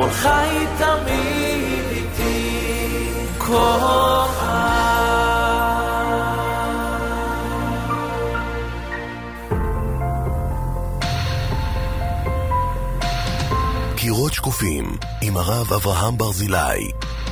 קולך תמיד איתי, קולך. קירות שקופים עם הרב אברהם ברזילי.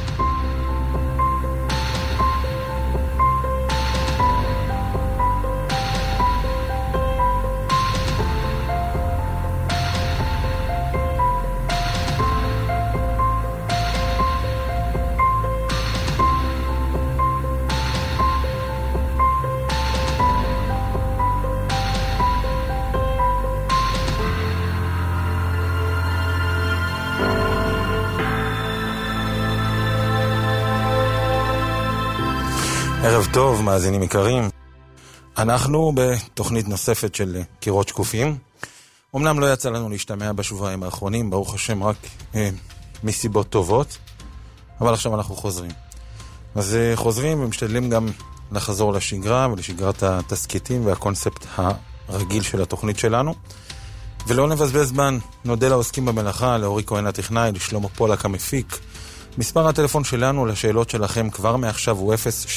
ערב טוב, מאזינים יקרים. אנחנו בתוכנית נוספת של קירות שקופים. אמנם לא יצא לנו להשתמע בשבועיים האחרונים, ברוך השם רק מסיבות טובות, אבל עכשיו אנחנו חוזרים. אז חוזרים ומשתדלים גם לחזור לשגרה ולשגרת התסקיטים והקונספט הרגיל של התוכנית שלנו. ולא נבזבז זמן, נודה לעוסקים במלאכה, לאורי כהן הטכנאי, לשלמה פולק המפיק. מספר הטלפון שלנו לשאלות שלכם כבר מעכשיו הוא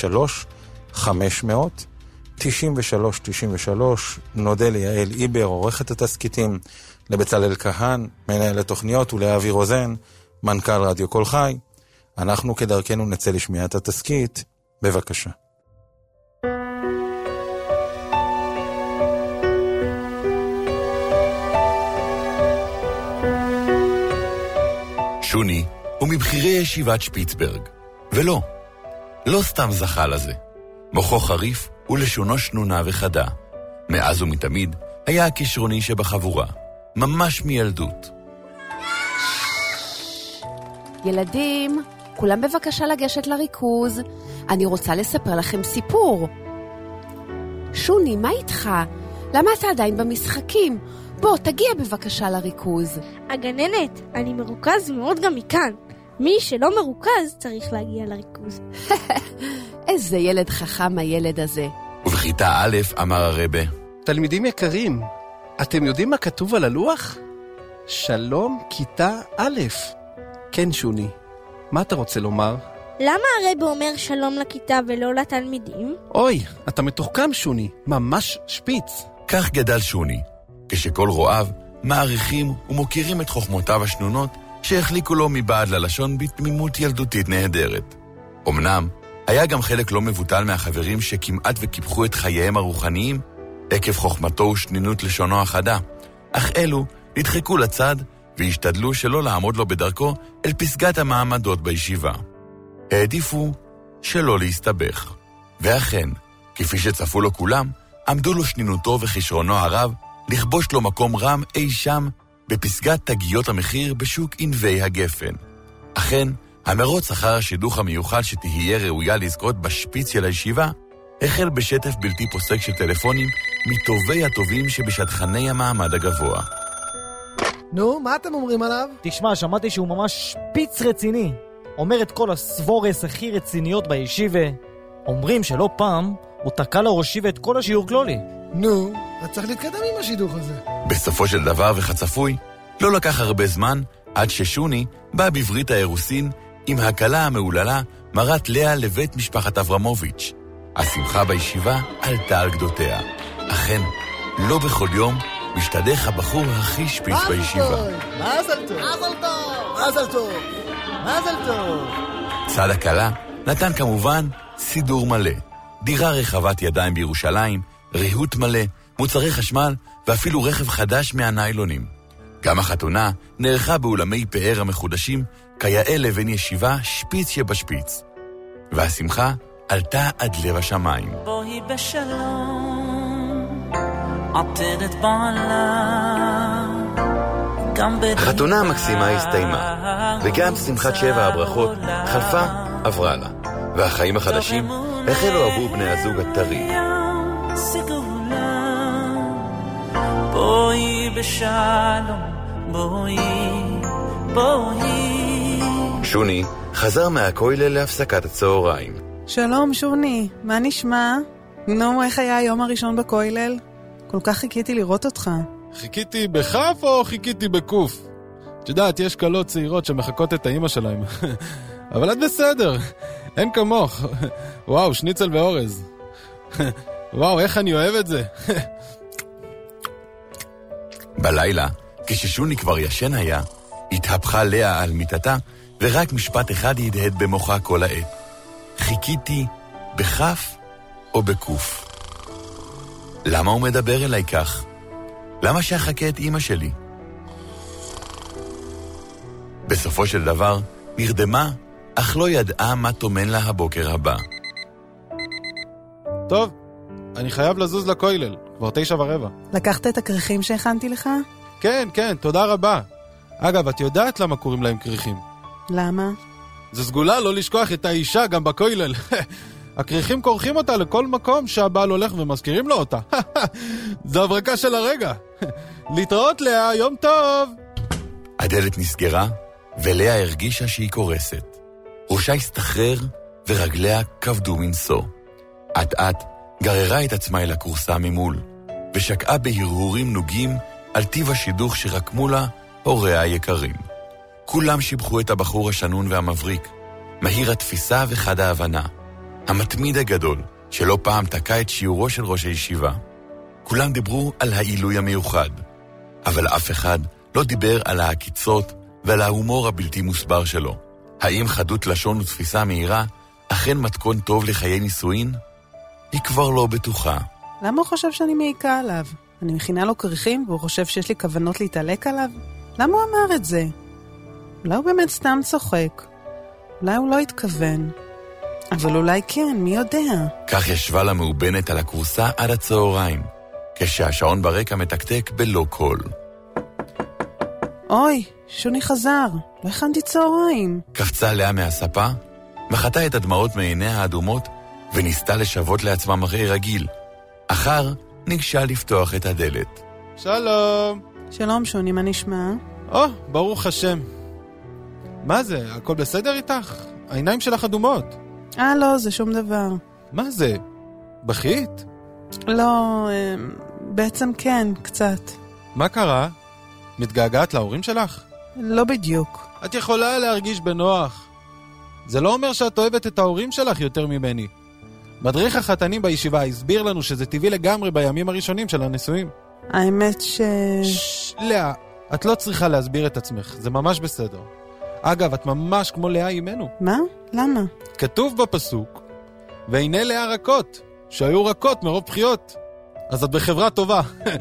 03-500-93-93. נודה ליעל איבר, עורכת התסקיטים, לבצלאל כהן, מנהל התוכניות, ולאבי רוזן, מנכ"ל רדיו קול חי. אנחנו כדרכנו נצא לשמיעת התסקית. בבקשה. שוני הוא מבחירי ישיבת שפיצברג. ולא, לא סתם זכה לזה. מוחו חריף ולשונו שנונה וחדה. מאז ומתמיד היה הכישרוני שבחבורה. ממש מילדות. ילדים, כולם בבקשה לגשת לריכוז. אני רוצה לספר לכם סיפור. שוני, מה איתך? למה אתה עדיין במשחקים? בוא, תגיע בבקשה לריכוז. הגננת, אני מרוכז מאוד גם מכאן. מי שלא מרוכז צריך להגיע לריכוז. איזה ילד חכם הילד הזה. ובכיתה א' אמר הרבה, תלמידים יקרים, אתם יודעים מה כתוב על הלוח? שלום כיתה א'. כן שוני, מה אתה רוצה לומר? למה הרבה אומר שלום לכיתה ולא לתלמידים? אוי, אתה מתוחכם שוני, ממש שפיץ. כך גדל שוני, כשכל רואיו מעריכים ומוקירים את חוכמותיו השנונות שהחליקו לו מבעד ללשון בתמימות ילדותית נהדרת. אמנם, היה גם חלק לא מבוטל מהחברים שכמעט וקיפחו את חייהם הרוחניים עקב חוכמתו ושנינות לשונו החדה, אך אלו נדחקו לצד והשתדלו שלא לעמוד לו בדרכו אל פסגת המעמדות בישיבה. העדיפו שלא להסתבך. ואכן, כפי שצפו לו כולם, עמדו לו שנינותו וכישרונו הרב לכבוש לו מקום רם אי שם בפסגת תגיות המחיר בשוק ענבי הגפן. אכן, המרוץ אחר השידוך המיוחד שתהיה ראויה לזכות בשפיץ של הישיבה, החל בשטף בלתי פוסק של טלפונים מטובי הטובים שבשטחני המעמד הגבוה. נו, מה אתם אומרים עליו? תשמע, שמעתי שהוא ממש שפיץ רציני. אומר את כל הסבורס הכי רציניות בישיבה. אומרים שלא פעם הוא תקע לראשי ואת כל השיעור כלולי. נו, אז צריך להתקדם עם השידוך הזה. בסופו של דבר וחצפוי, לא לקח הרבה זמן עד ששוני בא בברית האירוסין עם הקלה המעוללה מרת לאה לבית משפחת אברמוביץ'. השמחה בישיבה עלתה על גדותיה. אכן, לא בכל יום משתדך הבחור הכי שפיץ בישיבה. מזל טוב, מזל טוב, מזל טוב, מזל טוב. צד הקלה נתן כמובן סידור מלא, דירה רחבת ידיים בירושלים, ריהוט מלא, מוצרי חשמל ואפילו רכב חדש מהניילונים. גם החתונה נערכה באולמי פאר המחודשים, כיאה לבן ישיבה שפיץ שבשפיץ. והשמחה עלתה עד לב השמיים. בואי בשלום, עטרת בעלה. החתונה המקסימה הסתיימה, וגם שמחת שבע הברכות חלפה עברה לה, והחיים החדשים החלו עבור בני הזוג הטרי. בואי בשלום, בואי, בואי. שוני חזר מהכולל להפסקת הצהריים. שלום שוני, מה נשמע? נו, איך היה היום הראשון בכולל? כל כך חיכיתי לראות אותך. חיכיתי בכף או חיכיתי בקוף? את יודעת, יש קלות צעירות שמחכות את האמא שלהם. אבל את בסדר, אין כמוך. וואו, שניצל ואורז. וואו, איך אני אוהב את זה. בלילה, כששוני כבר ישן היה, התהפכה לאה על מיטתה, ורק משפט אחד ידהד במוחה כל העת. חיכיתי בכף או בקוף. למה הוא מדבר אליי כך? למה שאחכה את אמא שלי? בסופו של דבר, נרדמה, אך לא ידעה מה תומן לה הבוקר הבא. טוב, אני חייב לזוז לכולל, כבר 9:15. לקחת את הכריכים שהכנתי לך? כן, כן, תודה רבה. אגב, את יודעת למה קוראים להם כריכים? למה? זה סגולה לא לשכוח את האישה גם בכולל. הכריכים כורכים אותה לכל מקום שהבעל הולך ומזכירים לו אותה. זה הברקה של הרגע. להתראות לאה, יום טוב. הדלת נסגרה, ולאה הרגישה שהיא קורסת. ראשה הסתחרר, ורגליה כבדו מנסו. עט-עט גררה את עצמה אל הקורסה ממול, ושקעה בהרהורים נוגים על טיב השידוך שרקמו לה הוריה היקרים. כולם שיבחו את הבחור השנון והמבריק, מהיר התפיסה וחד ההבנה, המתמיד הגדול, שלא פעם תקע את שיעורו של ראש הישיבה. כולם דיברו על העילוי המיוחד, אבל אף אחד לא דיבר על העקיצות ועל ההומור הבלתי מוסבר שלו. האם חדות לשון ותפיסה מהירה אכן מתכון טוב לחיי נישואין? היא כבר לא בטוחה. למה הוא חושב שאני מעיקה עליו? אני מכינה לו כריכים והוא חושב שיש לי כוונות להתעלק עליו? למה הוא אמר את זה? אולי הוא באמת סתם צוחק. אולי הוא לא התכוון. אבל אולי כן, מי יודע? כך ישבה לה מאובנת על הקורסה עד הצהריים, כשהשעון ברקע מתקתק בלא קול. אוי, שוני חזר, לא הכנתי צהריים. קפצה לאה מהספה, מחתה את הדמעות מעיניה האדומות, וניסתה לשוות לעצמה מראה רגיל. אחר ניגשה לפתוח את הדלת. שלום. שלום שוני, מה נשמע? ברוך השם. מה זה, הכל בסדר איתך? העיניים שלך אדומות. לא, זה שום דבר. מה זה? בכית? לא, בעצם כן, קצת. מה קרה? מתגעגעת להורים שלך? לא בדיוק. את יכולה להרגיש בנוח. זה לא אומר שאת אוהבת את ההורים שלך יותר ממני. מדריך החתנים בישיבה הסביר לנו שזה טבעי לגמרי בימים הראשונים של הנישואים. האמת לאה, את לא צריכה להסביר את עצמך, זה ממש בסדר. אגב, את ממש כמו לאה אימנו. מה? למה? כתוב בפסוק, והנה לאה רכות, שהיו רכות מרוב בחיות. אז את בחברה טובה.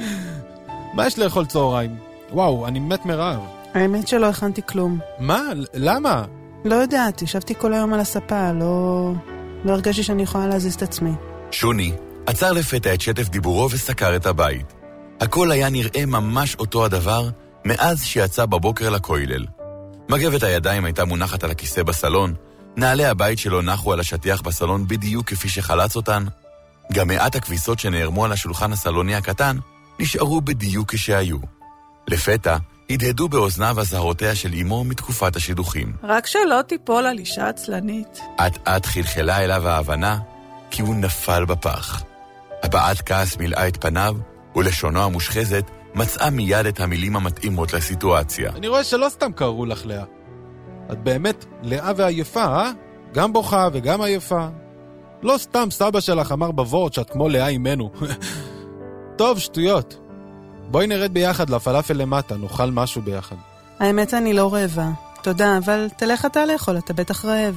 מה יש לאכול צהריים? וואו, אני מת מרעב. האמת שלא הכנתי כלום. מה? למה? לא יודעת, ישבתי כל היום על הספה, לא הרגשתי שאני יכולה להזיז את עצמי. שוני עצר לפתע את שטף דיבורו וסקר את הבית. הכל היה נראה ממש אותו הדבר מאז שיצא בבוקר לכולל. מגבת הידיים הייתה מונחת על הכיסא בסלון, נעלי הבית שלו נחו על השטיח בסלון בדיוק כפי שחלץ אותן. גם מעט הכביסות שנערמו על השולחן הסלוני הקטן נשארו בדיוק כשהיו. לפתע הדהדו באוזניו הזהרותיה של אמו מתקופת השידוכים. רק שלא תיפול על אישה עצלנית. עט חלחלה אליו ההבנה, כי הוא נפל בפח. הבעת כעס מילאה את פניו, ולשונו המושחזת מצאה מיד את המילים המתאימות לסיטואציה. אני רואה שלא סתם קראו לך לאה. את באמת לאה ועייפה, גם בוכה וגם עייפה. לא סתם סבא שלך אמר בוורד שאת כמו לאה אימנו. טוב, שטויות. בואי נרד ביחד לפלאפל למטה, נאכל משהו ביחד. האמת אני לא רעבה. תודה, אבל תלך אתה לאכול, אתה בטח רעב.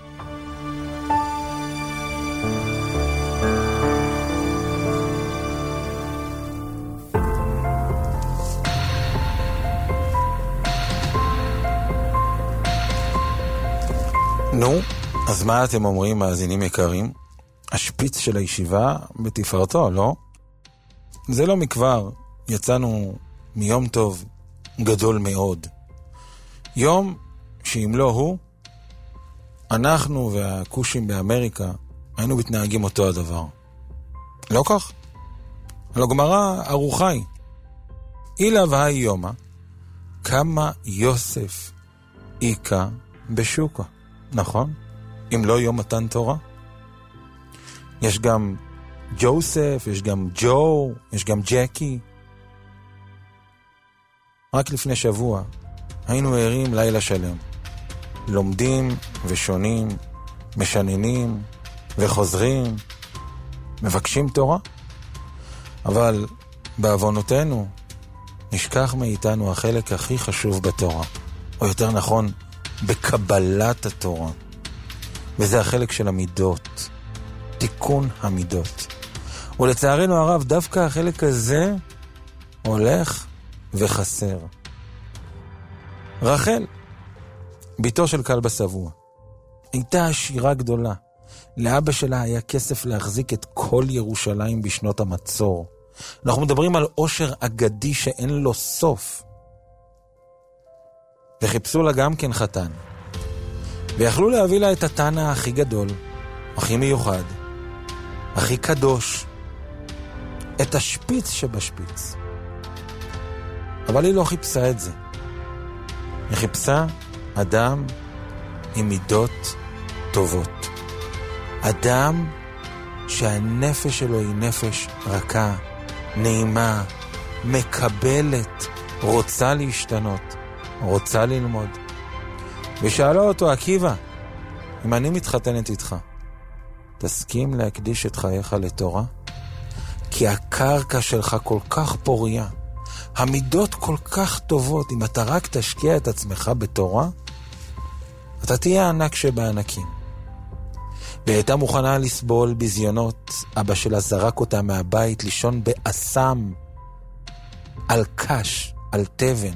נו, אז מה אתם אומרים, מאזינים יקרים? השפיץ של הישיבה בתפארתו, לא? זה לא מכבר, יצאנו מיום טוב גדול מאוד. יום שאם לא הוא, אנחנו והקושים באמריקה היינו מתנהגים אותו הדבר. לא כך? על הגמרא ארוחי. אילה והי יומה, כמה יוסף איקה בשוקה. נכון? אם לא יום מתן תורה. יש גם ג'וסף, יש גם ג'ו, יש גם ג'קי. רק לפני שבוע היינו ערים לילה שלם. לומדים ושונים, משננים וחוזרים, מבקשים תורה. אבל בעוונותינו נשכח מאיתנו החלק הכי חשוב בתורה, או יותר נכון, בקבלת התורה. וזה החלק של המידות, תיקון המידות. ולצערנו הרב, דווקא החלק הזה הולך וחסר. רחל, ביתו של כלבא שבוע, הייתה עשירה גדולה. לאבא שלה היה כסף להחזיק את כל ירושלים בשנות המצור. אנחנו מדברים על עושר אגדי שאין לו סוף. וחיפשו לה גם כן חתן. ויכלו להביא לה את התנא הכי גדול, הכי מיוחד, הכי קדוש, את השפיץ שבשפיץ. אבל היא לא חיפשה את זה. היא חיפשה אדם עם מידות טובות. אדם שהנפש שלו היא נפש רכה, נעימה, מקבלת, רוצה להשתנות, רוצה ללמוד. ושאלה אותו, עקיבא, אם אני מתחתנת איתך, תסכים להקדיש את חייך לתורה? כי הקרקע שלך כל כך פוריה, המידות כל כך טובות, אם אתה רק תשקיע את עצמך בתורה, אתה תהיה ענק שבענקים. והיא הייתה מוכנה לסבול בזיונות. אבא שלה זרק אותה מהבית לישון באסם, על קש, על תבן.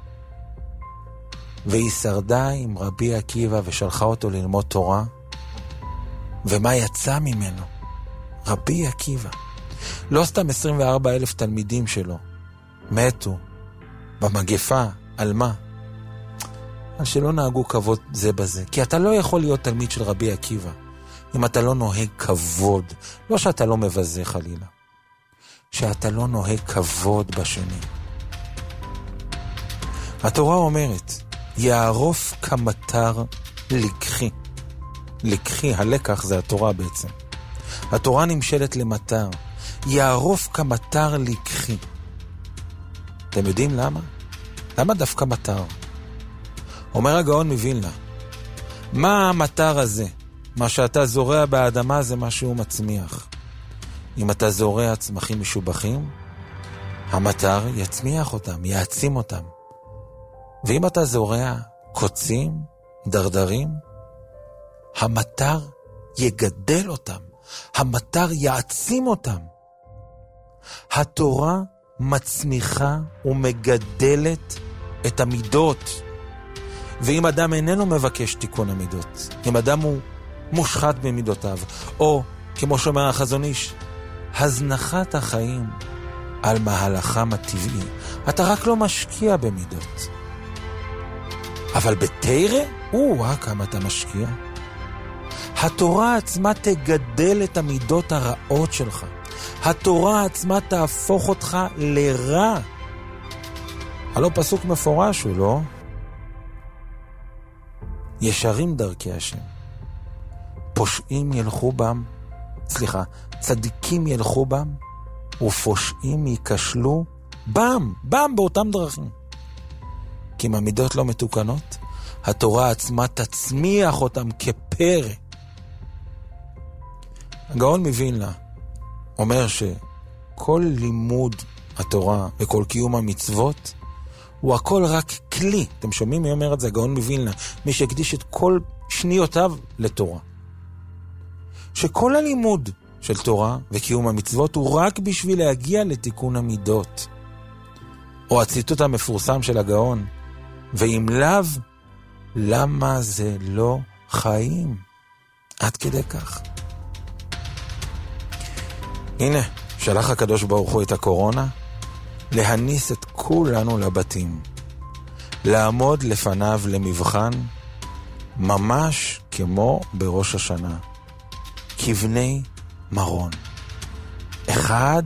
והיא שרדה עם רבי עקיבא ושלחה אותו ללמוד תורה. ומה יצא ממנו? רבי עקיבא. לא סתם 24,000 תלמידים שלו מתו במגפה. על מה? על שלא נהגו כבוד זה בזה. כי אתה לא יכול להיות תלמיד של רבי עקיבא אם אתה לא נוהג כבוד. לא שאתה לא מבזה חלילה, שאתה לא נוהג כבוד בשני. התורה אומרת, יערוף כמטר לקחי. לקחי, הלקח זה התורה בעצם. התורה נמשלת למטר. יערוף כמטר לקחי. אתם יודעים למה? למה דווקא מטר? אומר הגאון מווילנה, מה המטר הזה? מה שאתה זורע באדמה זה מה שהוא מצמיח. אם אתה זורע צמחים משובחים, המטר יצמיח אותם, יעצים אותם. ואם אתה זורע קוצים, דרדרים, המטר יגדל אותם, המטר יעצים אותם. התורה מצמיחה ומגדלת את המידות. ואם אדם איננו מבקש תיקון המידות, אם אדם הוא מושחת במידותיו, או כמו שאומר החזון איש, הזנחת החיים על מהלכם הטבעי, אתה רק לא משקיע במידות. אבל בתורה, כמה אתה משקיע. התורה עצמה תגדל את המידות הרעות שלך. התורה עצמה תהפוך אותך לרע. הלא פסוק מפורש הוא, לא? ישרים דרכי השם. פושעים ילכו בם, צדיקים ילכו בם, ופושעים ייכשלו בם באותם דרכים. כי אם המידות לא מתוקנות, התורה עצמה תצמיח אותם כפרא. הגאון מווילנה אומר שכל לימוד התורה וכל קיום המצוות הוא הכל רק כלי. אתם שומעים מי אומר את זה? הגאון מווילנה, מי שהקדיש את כל שניותיו לתורה. שכל הלימוד של תורה וקיום המצוות הוא רק בשביל להגיע לתיקון המידות. או הציטוט המפורסם של הגאון, ואם לאו, למה זה לא חיים? עד כדי כך. הנה, שלח הקדוש ברוך הוא את הקורונה, להניס את כולנו לבתים, לעמוד לפניו למבחן, ממש כמו בראש השנה, כבני מרון. אחד.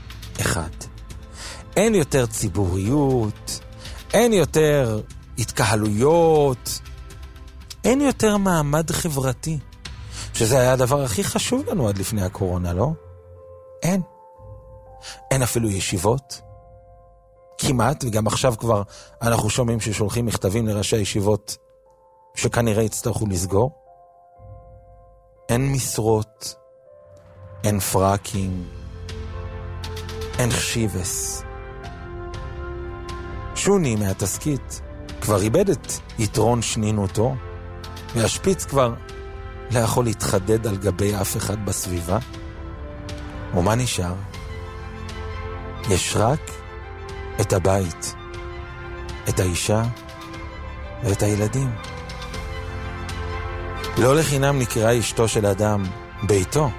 אין יותר ציבוריות, אין יותר התקהלויות, אין יותר מעמד חברתי, שזה היה הדבר הכי חשוב לנו עד לפני הקורונה, לא? אין אפילו ישיבות, כמעט, וגם עכשיו כבר אנחנו שומעים ששולחים מכתבים לראשי הישיבות שכנראה יצטרכו לסגור. אין משרות, אין פרקים, אין חשיבס. שוני מהתסקית כבר איבד את יתרון שנינותו, והשפיץ כבר לא יכול להתחדד על גבי אף אחד בסביבה. ומה נשאר? יש רק את הבית, את האישה ואת הילדים. לא לחינם נקרא אשתו של אדם ביתו.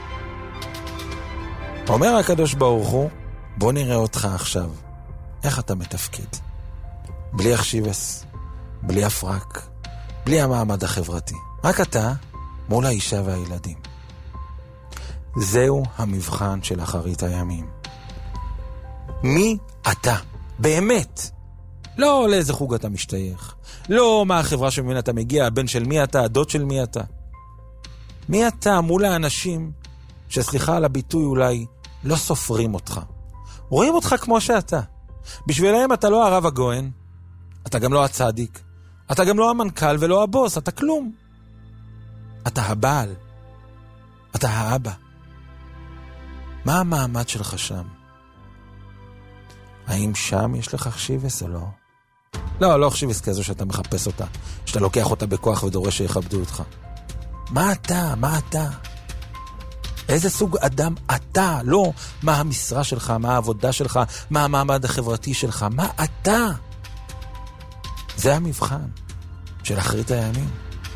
אומר הקדוש ברוך הוא, בוא נראה אותך עכשיו, איך אתה מתפקד. בלי החשיבס, בלי הפרק, בלי המעמד החברתי. רק אתה מול האישה והילדים. זהו המבחן של אחרית הימים. מי אתה? באמת. לא לאיזה חוג אתה משתייך. לא מה החברה שממנה אתה מגיע, הבן של מי אתה, הדוד של מי אתה. מי אתה מול האנשים שסליחה על הביטוי אולי לא סופרים אותך. רואים אותך כמו שאתה. בשבילהם אתה לא הרב הגוהן, אתה גם לא הצדיק, אתה גם לא המנכ"ל ולא הבוס, אתה כלום. אתה הבעל, אתה האבא. מה המעמד שלך שם? האם שם יש לך חשיבס או לא? לא, לא חשיבס כזו שאתה מחפש אותה, שאתה לוקח אותה בכוח ודורש שיכבדו אותך. מה אתה? מה אתה? איזה סוג אדם אתה? לא מה המשרה שלך, מה העבודה שלך, מה המעמד החברתי שלך, מה אתה? זה המבחן של אחרית הימים.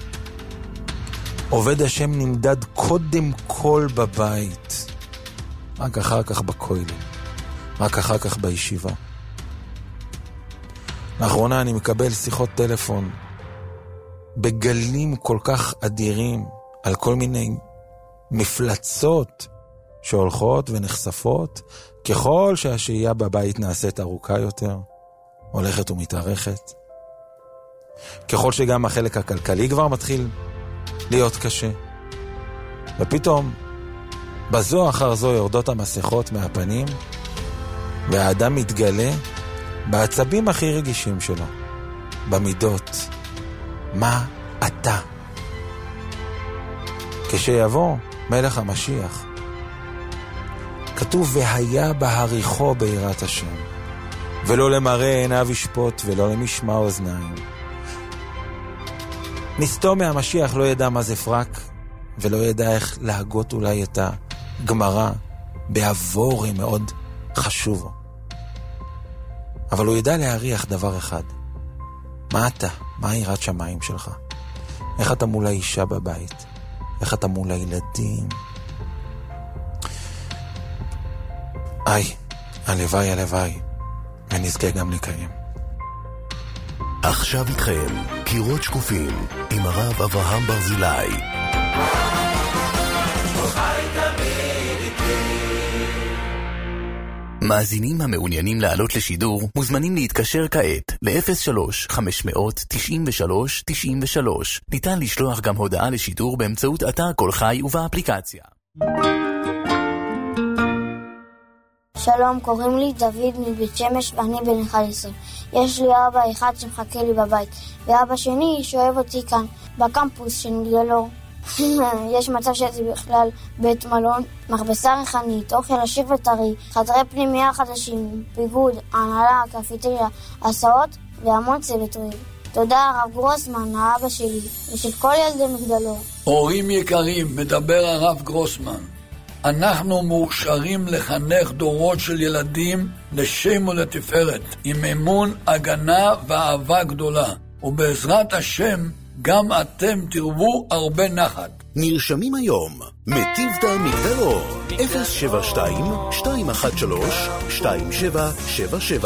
עובד השם נמדד קודם כל בבית, רק אחר כך בכולל, רק אחר כך בישיבה. לאחרונה אני מקבל שיחות טלפון בגלים כל כך אדירים על כל מיני מפלצות שהולכות ונחשפות ככל שהשהייה בבית נעשית ארוכה יותר, הולכת ומתארכת. ככל שגם החלק הכלכלי כבר מתחיל להיות קשה. ופתאום בזו אחר זו יורדות המסכות מהפנים, והאדם מתגלה בעצבים הכי רגישים שלו, במידות. מה אתה? כשיבוא מלך המשיח, כתוב והיה בהריחו ביראת השם, ולא למראה עיניו ישפוט ולא למשמע אוזניים. נסתום מהמשיח לא ידע מה זה פרק, ולא ידע איך להגות אולי את הגמרא בעבורי מאוד חשוב. אבל הוא ידע להריח דבר אחד. מה אתה? מה יראת שמיים שלך? איך אתה מול האישה בבית? איך אתה מול הילדים? הלוואי, הלוואי, ונזכה גם לקיים. עכשיו איתכם, קירות שקופים, עם הרב אברהם ברזילי. מאזינים המעוניינים לעלות לשידור מוזמנים להתקשר כעת ל-03-593-93. ניתן לשלוח גם הודעה לשידור באמצעות אתר כל חי ובאפליקציה. שלום, קוראים לי דוד מבית שמש ואני בן 11. יש לי אבא אחד שמחכה לי בבית, ואבא שני שאוהב אותי כאן, בקמפוס של מגדלור. יש מצב שזה בכלל בית מלון, מכבסה ריחנית, אוכל עשיר וטרי, חדרי פנימייה חדשים, ביגוד, הנהלה, קפיטריה, הסעות והמון צוות אוהב. תודה הרב גרוסמן, האבא שלי, ושל כל ילדי מגדלור. הורים יקרים, מדבר הרב גרוסמן. אנחנו מאושרים לחנך דורות של ילדים לשם ולתפארת, עם אמון, הגנה ואהבה גדולה. ובעזרת השם, גם אתם תרבו הרבה נחת. נרשמים היום, מטיבתא מגדלור, 072-213-2777.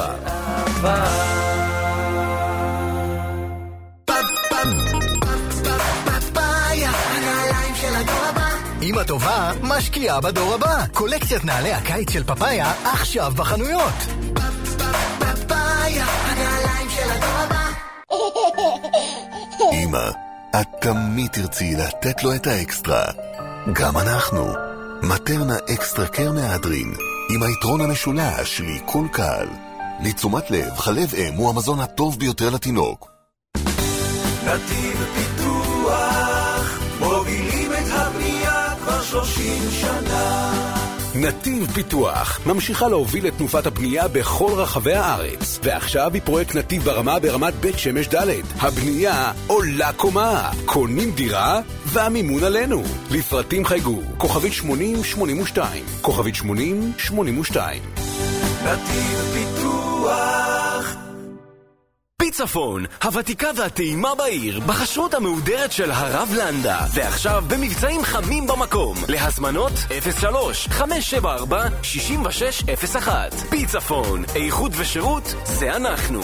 אמא טובה משקיעה בדור הבא. קולקציית נעלי הקיץ של פפאיה עכשיו בחנויות. פפאיה, הנעליים של הדור הבא. אמא, את תמיד תרצי לתת לו את האקסטרה. גם אנחנו. מטרנה אקסטרה קר מהדרין, עם היתרון המשולש לעיכול קל. לתשומת לב, חלב אם הוא המזון הטוב ביותר לתינוק. נתיב פיתוח, מובילים את הבנייה כבר 30 שנה. נתיב פיתוח ממשיכה להוביל את תנופת הבנייה בכל רחבי הארץ, ועכשיו היא פרויקט נתיב ברמה ברמת בית שמש ד'. הבנייה עולה קומה, קונים דירה והמימון עלינו. לפרטים חייגו, כוכבית 8082, כוכבית 8082. נתיב פיתוח. פיצפון, הוותיקה והטעימה בעיר, בחשרות המהודרת של הרב לנדה. ועכשיו במבצעים חמים במקום. להזמנות 03-574-6601. פיצפון, איכות ושירות, זה אנחנו.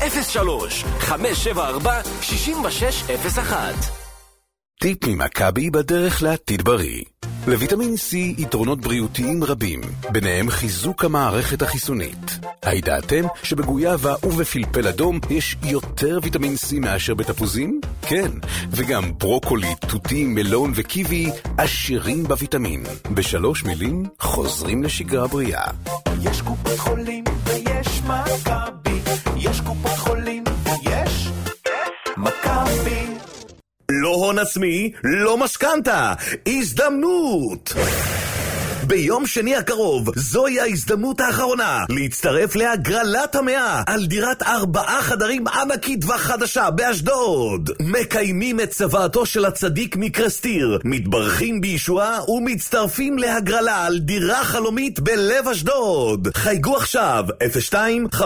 03-574-6601. טיפ ממכבי בדרך לעתיד בריא. לויטמין C יתרונות בריאותיים רבים, ביניהם חיזוק המערכת החיסונית. הידעתם שבגויאבה ובפלפל אדום יש יותר ויטמין C מאשר בתפוזים? כן, וגם ברוקולי, תותים, מלון וקיבי עשירים בוויטמין. בשלוש מילים חוזרים לשגרה בריאה. יש קופת חולים ויש מכבי, יש קופת חולים ויש מכבי. לא הון עצמי, לא משכנתה, הזדמנות! ביום שני הקרוב, זוהי ההזדמנות האחרונה להצטרף להגרלת המאה על דירת 4 חדרים ענקית וחדשה באשדוד. מקיימים את צוואתו של הצדיק מקרסטיר, מתברכים בישועה ומצטרפים להגרלה על דירה חלומית בלב אשדוד. חייגו עכשיו 02-540-30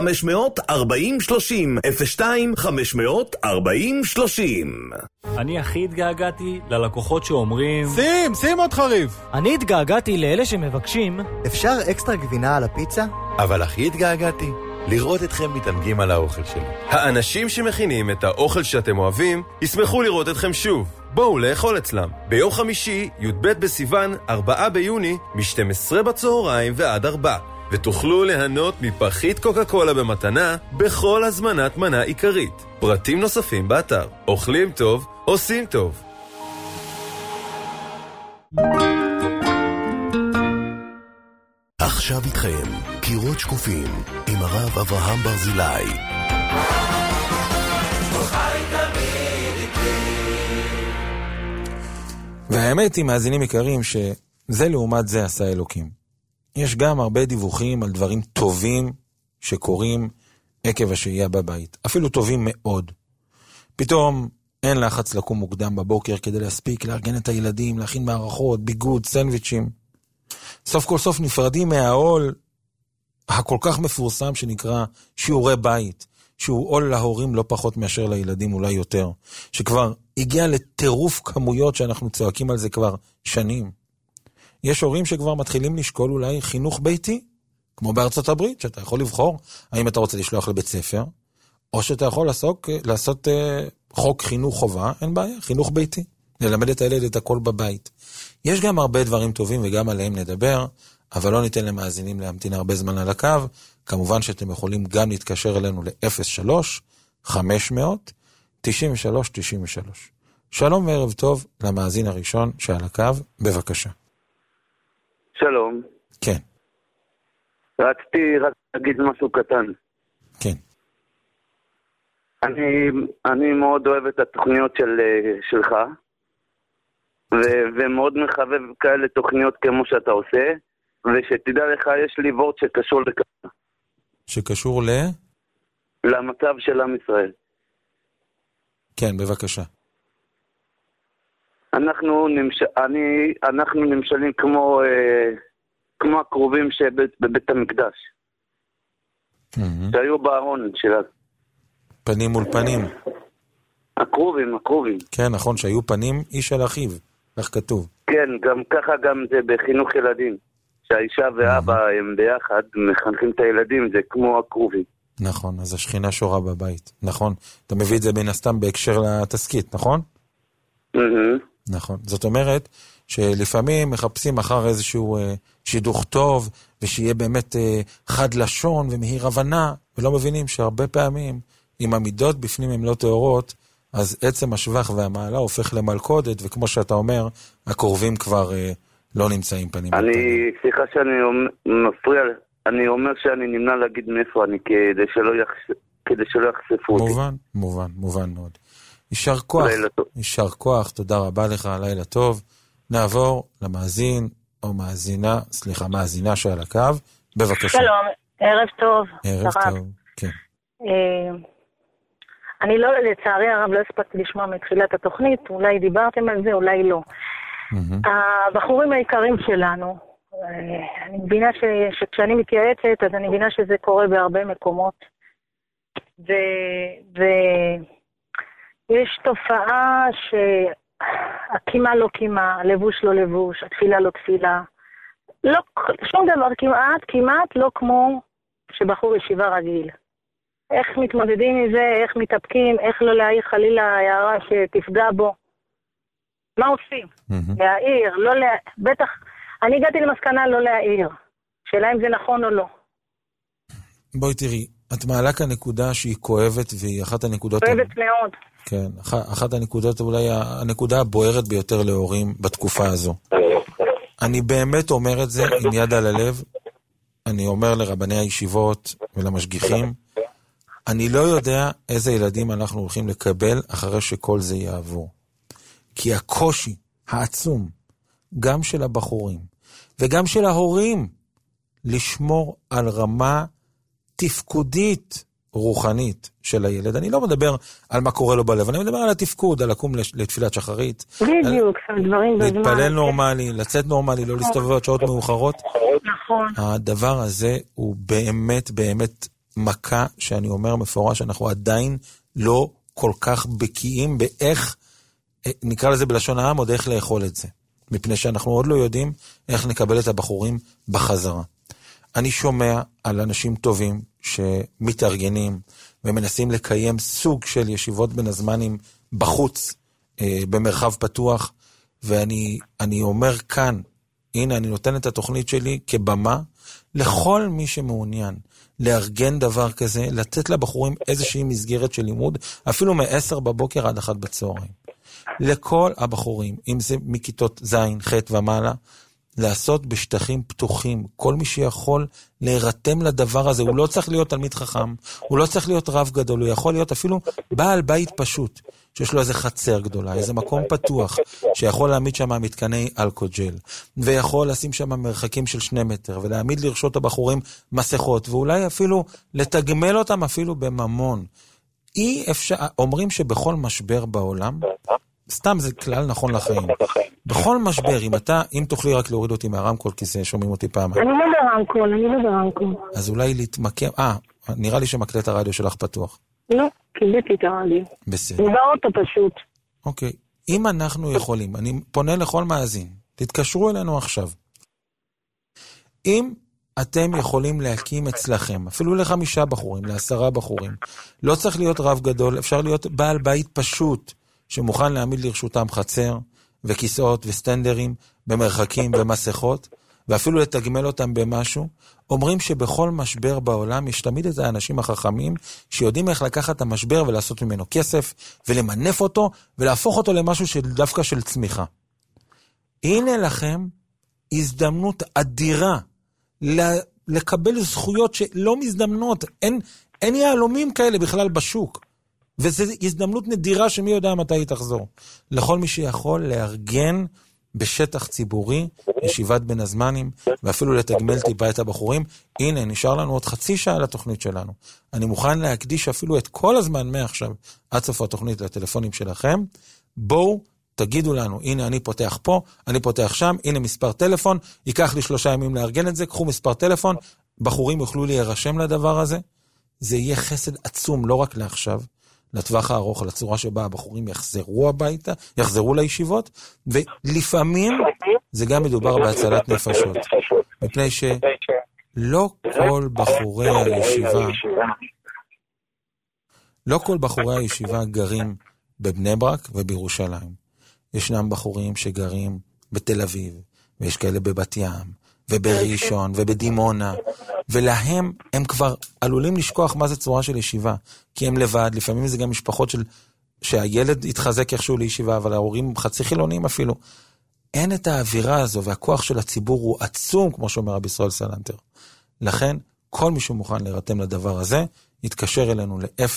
02-540-30. אני הכי התגעגעתי ללקוחות שאומרים שים עוד חריף. אני התגעגעתי לאלה שמבקשים אפשר אקסטרה גבינה על הפיצה? אבל הכי התגעגעתי לראות אתכם מתענגים על האוכל שלי. האנשים שמכינים את האוכל שאתם אוהבים ישמחו לראות אתכם שוב. בואו לאכול אצלם. ביום חמישי, י"ב בסיוון, 4 ביוני, מ-12 בצהריים ועד 4. ותוכלו ליהנות מפחית קוקה קולה במתנה בכל הזמנת מנה עיקרית. פרטים נוספים באתר. אוכלים טוב, עושים טוב. עכשיו איתכם, קירות שקופים, עם הרב אברהם ברזילי. והאמת היא, מאזינים יקרים, שזה לעומת זה עשה אלוקים. יש גם הרבה דיווחים על דברים טובים שקורים עקב השהייה בבית. אפילו טובים מאוד. פתאום אין לחץ לקום מוקדם בבוקר כדי להספיק, לארגן את הילדים, להכין מערכות, ביגוד, סנדוויצ'ים. סוף כל סוף נפרדים מהעול הכל כך מפורסם שנקרא שיעורי בית, שהוא עול להורים לא פחות מאשר לילדים, אולי יותר, שכבר הגיע לטירוף כמויות שאנחנו צועקים על זה כבר שנים. יש הורים שכבר מתחילים לשקול אולי חינוך ביתי, כמו בארצות הברית, שאתה יכול לבחור האם אתה רוצה לשלוח לבית ספר, או שאתה יכול לעשות חוק חינוך חובה, אין בעיה, חינוך ביתי, ללמד את הילד את הכל בבית. יש גם הרבה דברים טובים וגם עליהם נדבר, אבל לא ניתן למאזינים להמתין הרבה זמן על הקו. כמובן שאתם יכולים גם להתקשר אלינו ל-03-500-93-93. שלום וערב טוב למאזין הראשון שעל הקו, בבקשה. שלום. כן. רציתי רק להגיד משהו קטן. כן. אני מאוד אוהב את התוכניות שלך, ומאוד מחבב כאלה תוכניות כמו שאתה עושה, ושתדע לך, יש לי וורט שקשור לכך. שקשור למצב של עם ישראל. כן, בבקשה. אנחנו נמשלים כמו הקרובים בבית המקדש. שהיו בארון שלנו. פנים מול פנים. הקרובים. כן, נכון, שהיו פנים איש על אחיו. איך כתוב? כן, גם ככה גם זה בחינוך ילדים. שהאישה ואבא הם ביחד, מחנכים את הילדים, זה כמו הקרובים. נכון, אז השכינה שורה בבית. נכון. אתה מביא את זה בין הסתם בהקשר לתסקית, נכון? נכון. זאת אומרת שלפעמים מחפשים אחר איזשהו שידוך טוב, ושיהיה באמת חד לשון ומהיר הבנה, ולא מבינים שהרבה פעמים, אם המידות בפנים הן לא תאורות, אז עצם השבח והמעלה הופך למלכודת, וכמו שאתה אומר, הקרובים כבר לא נמצאים פנים. סליחה שאני מפריע, אני אומר שאני נמנע להגיד מאיפה אני, כדי שלא יחשפו אותי. מובן מאוד. יישר כוח, תודה רבה לך, לילה טוב. נעבור למאזין, או מאזינה שעל הקו. בבקשה. שלום, ערב טוב. ערב טוב, כן. אני לא, לצערי הרב, לא הספקתי לשמוע מתחילת התוכנית, אולי דיברתם על זה, אולי לא. הבחורים העיקרים שלנו, אני מבינה שכשאני מתייעצת, אז אני מבינה שזה קורה בהרבה מקומות. ויש תופעה שהקימה לא קימה, הלבוש לא לבוש, התפילה לא תפילה. לא, שום דבר כמעט לא כמו שבחור ישיבה רגיל. איך מתמודדים עם זה, איך מתאפקים, איך לא להעיר חלילה הערה שתפגע בו. מה עושים? להעיר, לא בטח, אני הגעתי למסקנה לא להעיר. שאלה אם זה נכון או לא. בואי תראי, את מעלה כאן נקודה שהיא כואבת, והיא אחת הנקודות... כואבת מאוד. כן, אחת הנקודות, אולי הנקודה הבוערת ביותר להורים בתקופה הזו. אני באמת אומר את זה עם יד על הלב, אני אומר לרבני הישיבות ולמשגיחים, אני לא יודע איזה ילדים אנחנו הולכים לקבל אחרי שכל זה יעבור. כי הקושי העצום, גם של הבחורים, וגם של ההורים, לשמור על רמה תפקודית רוחנית של הילד. אני לא מדבר על מה קורה לו בלב, אני מדבר על התפקוד, על לקום לתפילת שחרית. בדיוק, דברים בזמן. להתפלל נורמלי, לצאת נורמלי, לא להסתובב עד שעות מאוחרות. נכון. הדבר הזה הוא באמת מכה שאני אומר מפורש, אנחנו עדיין לא כל כך בקיאים באיך, נקרא לזה בלשון העם, עוד איך לאכול את זה. מפני שאנחנו עוד לא יודעים איך נקבל את הבחורים בחזרה. אני שומע על אנשים טובים שמתארגנים ומנסים לקיים סוג של ישיבות בין הזמנים בחוץ, במרחב פתוח, ואני אומר כאן, הנה אני נותן את התוכנית שלי כבמה לכל מי שמעוניין לארגן דבר כזה, לתת לבחורים איזושהי מסגרת של לימוד, אפילו מ-10 בבוקר עד 1 בצהריים. לכל הבחורים, אם זה מכיתות זין, ח' ומעלה, לעשות בשטחים פתוחים, כל מי שיכול להירתם לדבר הזה, הוא לא צריך להיות תלמיד חכם, הוא לא צריך להיות רב גדול, הוא יכול להיות אפילו בעל בית פשוט, שיש לו איזה חצר גדולה, איזה מקום פתוח, שיכול להעמיד שם מתקני אלכוג'ל, ויכול לשים שם מרחקים של 2 מטר, ולהעמיד לרשות הבחורים מסכות, ואולי אפילו לתגמל אותם אפילו בממון. אי אפשר, אומרים שבכל משבר בעולם, סתם זה כלל נכון לחיים. בכל משבר, אם תוכלי רק להוריד אותי מהרמקול, כי זה שומעים אותי פעם. אני לא ברמקול. אז אולי להתמקם, נראה לי שמקלט הרדיו שלך פתוח. לא, קיבלתי את הרדיו. בסדר. אני באוטו פשוט. אוקיי, אם אנחנו יכולים, אני פונה לכל מאזין, תתקשרו אלינו עכשיו. אם אתם יכולים להקים אצלכם, אפילו ל5 בחורים, ל10 בחורים, לא צריך להיות רב גדול, אפשר להיות בעל בית פשוט, שמוכן להעמיד לרשותם חצר, וכיסאות וסטנדרים, במרחקים ומסכות, ואפילו לתגמל אותם במשהו. אומרים שבכל משבר בעולם יש תמיד את האנשים החכמים, שיודעים איך לקחת את המשבר ולעשות ממנו כסף, ולמנף אותו, ולהפוך אותו למשהו דווקא של צמיחה. הנה לכם הזדמנות אדירה, לקבל זכויות שלא מזדמנות, אין יעלומים כאלה בכלל בשוק. וזו הזדמנות נדירה שמי יודע מתי היא תחזור. לכל מי שיכול לארגן בשטח ציבורי, ישיבת בין הזמנים, ואפילו לתגמל טיפה את הבחורים. הנה, נשאר לנו עוד 0.5 שעה לתוכנית שלנו. אני מוכן להקדיש אפילו את כל הזמן מעכשיו, עד סוף התוכנית לטלפונים שלכם. בואו, תגידו לנו, הנה אני פותח פה, אני פותח שם, הנה מספר טלפון, ייקח לי 3 ימים לארגן את זה, קחו מספר טלפון, בחורים יוכלו להירשם לדבר הזה. זה יהיה חסד עצום, לא רק לעכשיו, לטווח הארוך, לצורה שבה הבחורים יחזרו הביתה, יחזרו לישיבות, ולפעמים זה גם מדובר בהצלת נפשות. מפני שלא כל בחורי הישיבה, לא כל בחורי הישיבה גרים בבני ברק ובירושלים. ישנם בחורים שגרים בתל אביב, ויש כאלה בבת ים, ובראשון, ובדימונה, ולהם הם כבר עלולים לשכוח מה זה צורה של ישיבה, כי הם לבד, לפעמים זה גם משפחות שהילד יתחזק איכשהו לישיבה, אבל ההורים חצי חילונים אפילו. אין את האווירה הזו, והכוח של הציבור הוא עצום, כמו שאומר רבי ישראל סלנטר. לכן, כל מי שמוכן להירתם לדבר הזה, יתקשר אלינו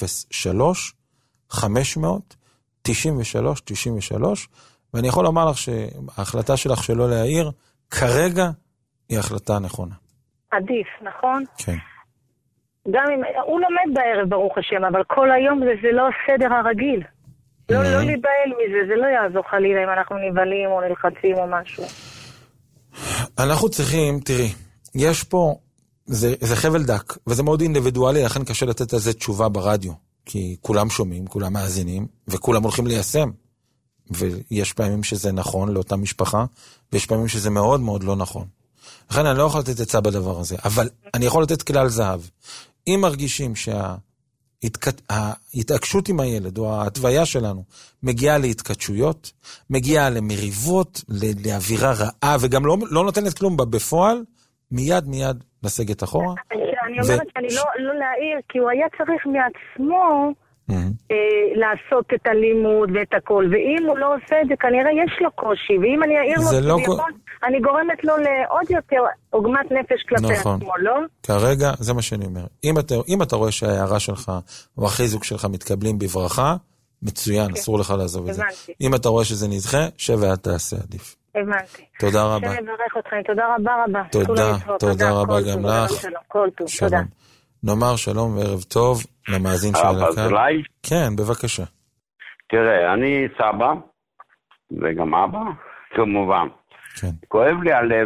ל-03-500-93-93, ואני יכול לומר לך שההחלטה שלך שלא להעיר, כרגע היא החלטה נכונה. עדיף, נכון? כן. גם אם, הוא לומד בערב ברוך השם, אבל כל היום זה לא הסדר הרגיל. לא להיבהל מזה, זה לא יעזור חלילה אם אנחנו נבלים או נלחצים או משהו. אנחנו צריכים, תראי, יש פה, זה חבל דק, וזה מאוד אינדיבידואלי, לכן קשה לתת על זה תשובה ברדיו, כי כולם שומעים, כולם מאזינים, וכולם הולכים ליישם. ויש פעמים שזה נכון לאותה משפחה, ויש פעמים שזה מאוד מאוד לא נכון. לכן אני לא יכול לתת עצה בדבר הזה, אבל אני יכול לתת כלל זהב. אם מרגישים שההתעקשות עם הילד, או ההתוויה שלנו, מגיעה להתקדשויות, מגיעה למריבות, לאווירה רעה, וגם לא נותנת כלום בפועל, מיד לסגת אחורה. אני אומרת שאני לא להעיר, כי הוא היה צריך מעצמו לעשות את הלימוד ואת הכל, ואם הוא לא עושה את זה, כנראה יש לו קושי, ואם אני אעיר לו, אני גורמת לו לעוד יותר עוגמת נפש כלפי עצמו, לא? כרגע, זה מה שאני אומר. אם אתה רואה שההערה שלך או החיזוק שלך מתקבלים בברכה, מצוין, אסור לך לעזוב את זה. אם אתה רואה שזה נדחה, שב ואת תעשה עדיף. הבנתי. תודה רבה. שאני מברך אתכם, תודה רבה. תודה רבה גם לך. כל טוב, תודה. נאמר שלום וערב טוב למאזין של הקהל. כן, בבקשה. תראה, אני סבא, וגם אבא, כמובן. כן. כואב לי הלב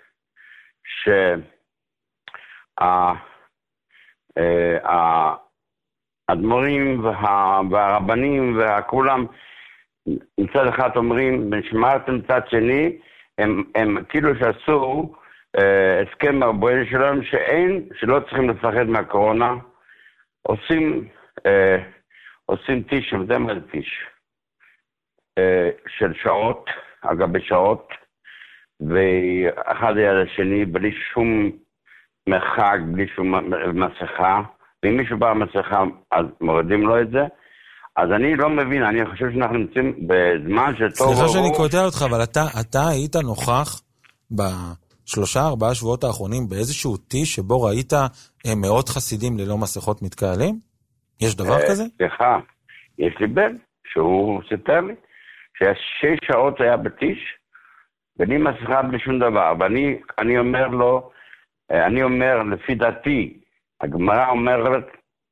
שהאדמו"רים והרבנים והכולם, מצד אחד אומרים, בשמרתם מצד שני, הם כאילו שעשו הסכם הרבני שלהם שלא צריכים לפחד מהקורונה, עושים טיש, וזה מה זה טיש, של שעות, אגב שעות, ואחד ליד השני, בלי שום מרחק, בלי שום מסכה, ואם מישהו בא מסכה, אז מורידים לו את זה. אז אני לא מבין, אני חושב שאנחנו נמצאים בזמן שטוב... סליחה שאני קוטע אותך, אבל אתה היית נוכח ב3-4 שבועות האחרונים באיזשהו טיש שבו ראית מאות חסידים ללא מסכות מתקהלים? יש דבר כזה? סליחה, יש לי בן שהוא סיפר לי ש6 שעות היה בטיש, בלי מסכה בלי שום דבר, ואני אומר לו, אני אומר לפי דעתי, הגמרא אומרת